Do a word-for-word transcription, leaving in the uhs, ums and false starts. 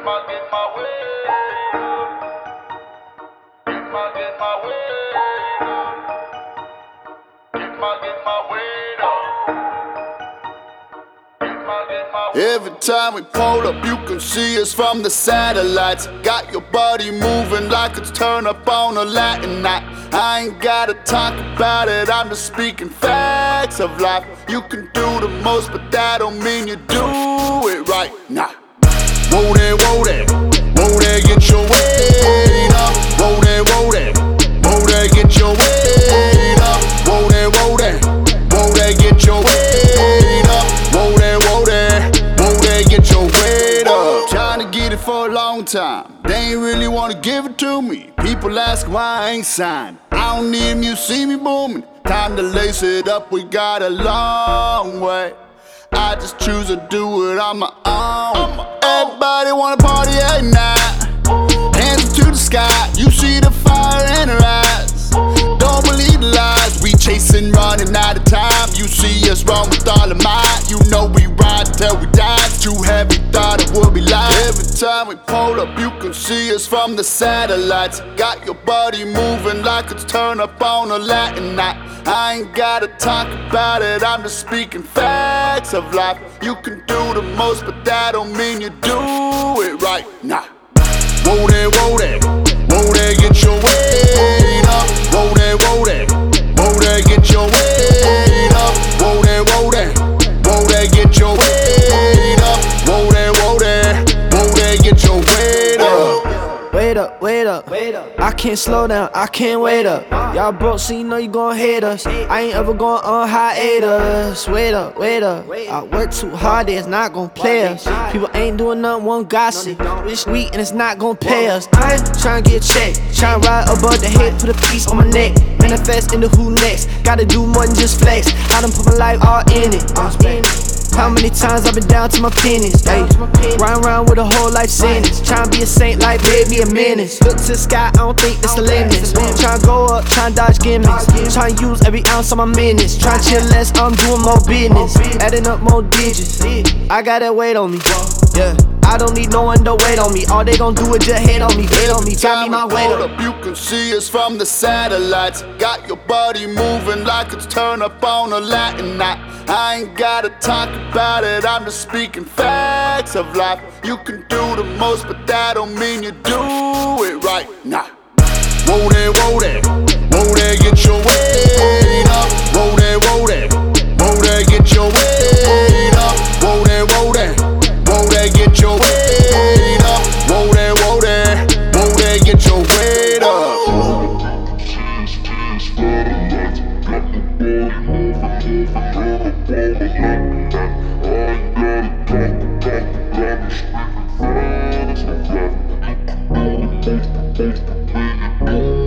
my, get my way. Get my, get my way. Get my, get my way Get my, get my way. Every time we pull up, you can see us from the satellites. Got your body moving like it's turned up on a Latin night. I ain't gotta talk about it, I'm just speaking facts of life. You can do the most, but that don't mean you do it right. Nah. Whoa there, whoa there, whoa there, get your weight up. Whoa there, whoa there, whoa there, get your weight up. Whoa there, whoa there, whoa there, get your weight up. Whoa there, whoa there, whoa there, get your weight up. Trying to get it for a long time, they ain't really wanna give it to me. People ask why I ain't signed. I don't need them, you see me booming. Time to lace it up, we got a long way. I just choose to do it on my own. Everybody wanna party at night, hands to the sky. You see the fire in her eyes. Don't believe the lies, we chasing, running out of time. You see us run with all of might. You know we ride till we die. It's too heavy, thought it would be light. Every time we pull up, you can see us from the satellites. Got your body moving like it's turned up on a Latin night. I ain't gotta talk about it, I'm just speaking facts of life. You can do the most, but that don't mean you do it right. Nah. Whoa there, whoa there, whoa there, get your weight up. Whoa there, whoa there, whoa there, get your weight up. Whoa there, whoa there, whoa there, get your weight up. Whoa there, whoa there, whoa there, get your weight up. Wait up, wait up, wait up. I can't slow down, I can't wait up. Y'all broke, so you know you gon' hate us. I ain't ever going on hiatus. Wait up, wait up. I work too hard, it's not gon' play us. People ain't doing nothing, won't gossip. It's sweet and it's not gon' pay us. I ain't tryna get checked, tryna ride above the head, put a piece on my neck. Manifest into who next. Gotta do more than just flex. I done put my life all in it. I'm in it. How many times I've been down to my pennies? Ay, riding around with a whole life sentence. Tryna be a saint like baby a menace. Look to the sky, I don't think it's the limits. Tryna go up, tryna dodge gimmicks. Tryna use every ounce of my minutes. Tryna chill less, I'm doing more business. Adding up more digits. I got that weight on me. Yeah. I don't need no one to wait on me. All they gon' do is just hate on me, hate on me. Got me my weight up. You can see us from the satellites. Got your body moving like it's turned up on a Latin night. I ain't gotta talk about it, I'm just speaking facts of life. You can do the most, but that don't mean you do it right. Nah. Whoa there, whoa there, whoa there, get your weight up. Whoa there, whoa there, whoa there, get your weight up. Whoa there, whoa there, whoa there, get your weight up. Whoa there, whoa there, whoa there, get your weight up. Thank you.